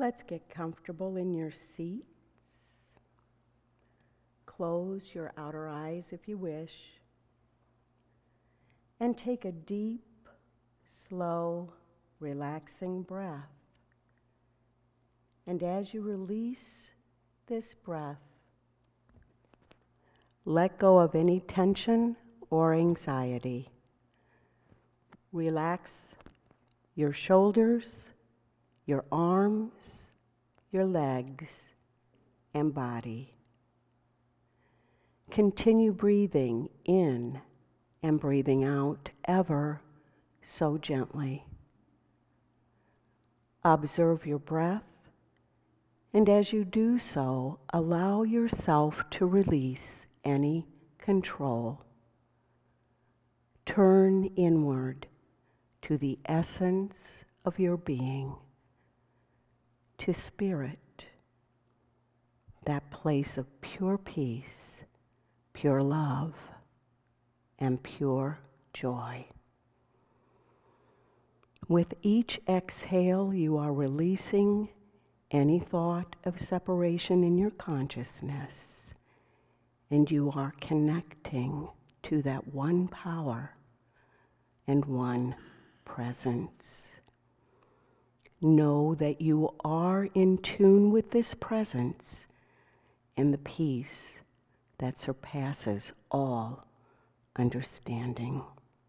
Let's get comfortable in your seats. Close your outer eyes if you wish. And take a deep, slow, relaxing breath. And as you release this breath, let go of any tension or anxiety. Relax your shoulders, your arms, your legs, and body. Continue breathing in and breathing out ever so gently. Observe your breath, and as you do so, allow yourself to release any control. Turn inward to the essence of your being, to spirit, that place of pure peace, pure love, and pure joy. With each exhale, you are releasing any thought of separation in your consciousness, and you are connecting to that one power and one presence. Know that you are in tune with this presence and the peace that surpasses all understanding.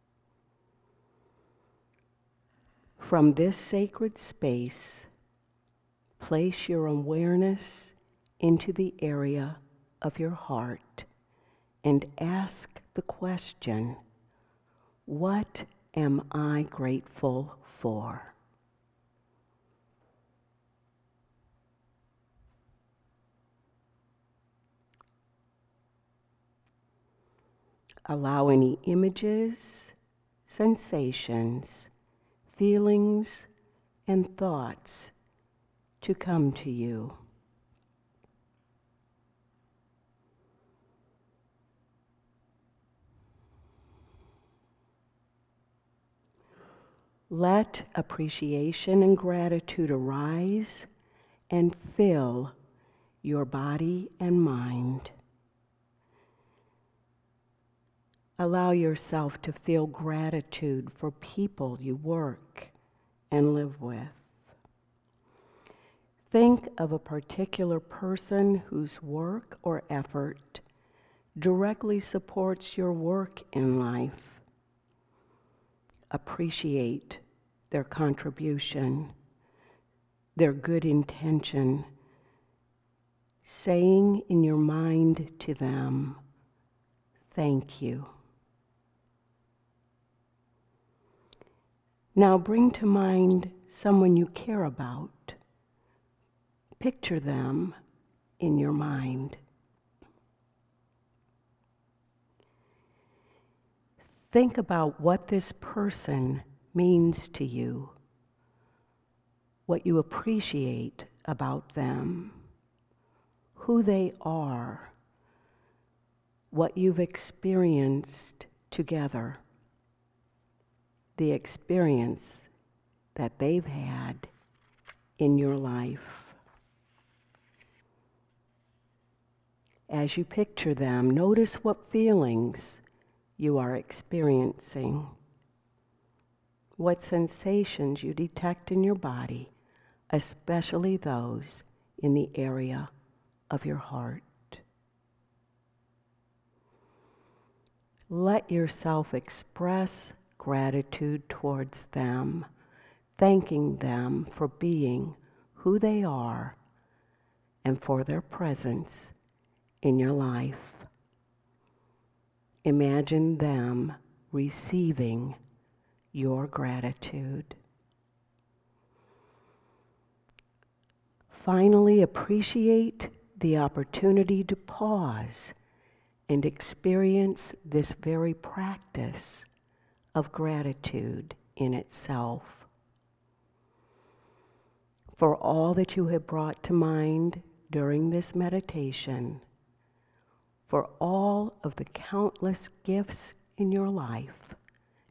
From this sacred space, place your awareness into the area of your heart and ask the question, what am I grateful for? Allow any images, sensations, feelings, and thoughts to come to you. Let appreciation and gratitude arise and fill your body and mind. Allow yourself to feel gratitude for people you work and live with. Think of a particular person whose work or effort directly supports your work in life. Appreciate their contribution, their good intention, saying in your mind to them, thank you. Now bring to mind someone you care about. Picture them in your mind. Think about what this person means to you, what you appreciate about them, who they are, what you've experienced together, the experience that they've had in your life. As you picture them, notice what feelings you are experiencing, what sensations you detect in your body, especially those in the area of your heart. Let yourself express gratitude towards them, thanking them for being who they are and for their presence in your life. Imagine them receiving your gratitude. Finally, appreciate the opportunity to pause and experience this very practice of gratitude in itself. For all that you have brought to mind during this meditation, for all of the countless gifts in your life,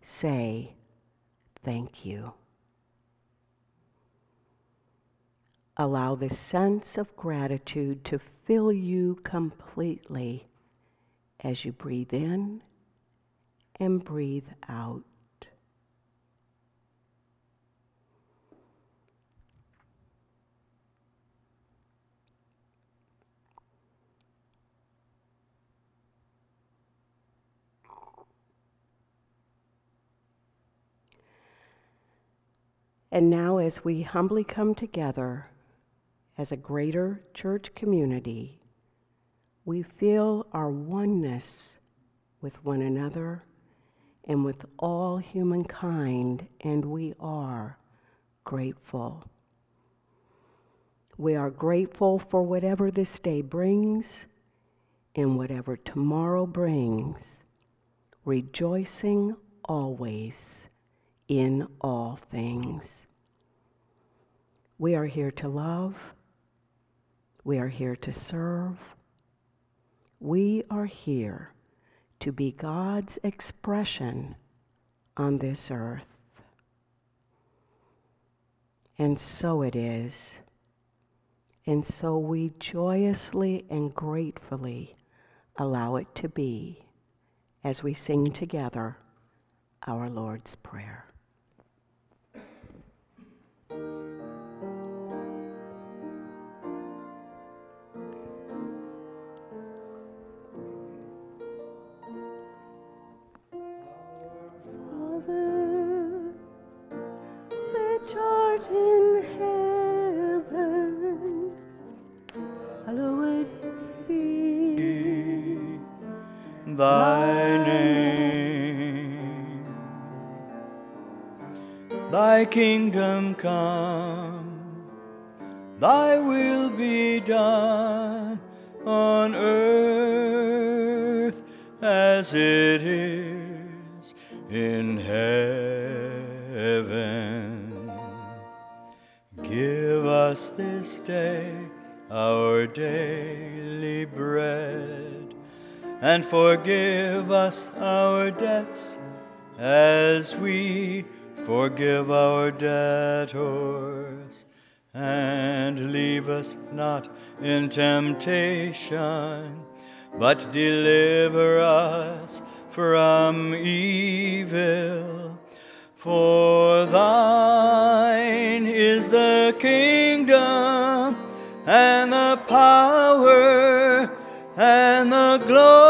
say thank you. Allow the sense of gratitude to fill you completely as you breathe in and breathe out. And now, as we humbly come together as a greater church community, we feel our oneness with one another and with all humankind, and we are grateful. We are grateful for whatever this day brings and whatever tomorrow brings, rejoicing always in all things. We are here to love. We are here to serve. We are here to be God's expression on this earth. And so it is. And so we joyously and gratefully allow it to be as we sing together our Lord's Prayer. Which art in heaven, hallowed be thy name. Thy kingdom come, thy will be done on earth as it is in heaven. Give us this day our daily bread, and forgive us our debts as we forgive our debtors. And leave us not in temptation, but deliver us from evil. For thine is the kingdom, and the power, and the glory,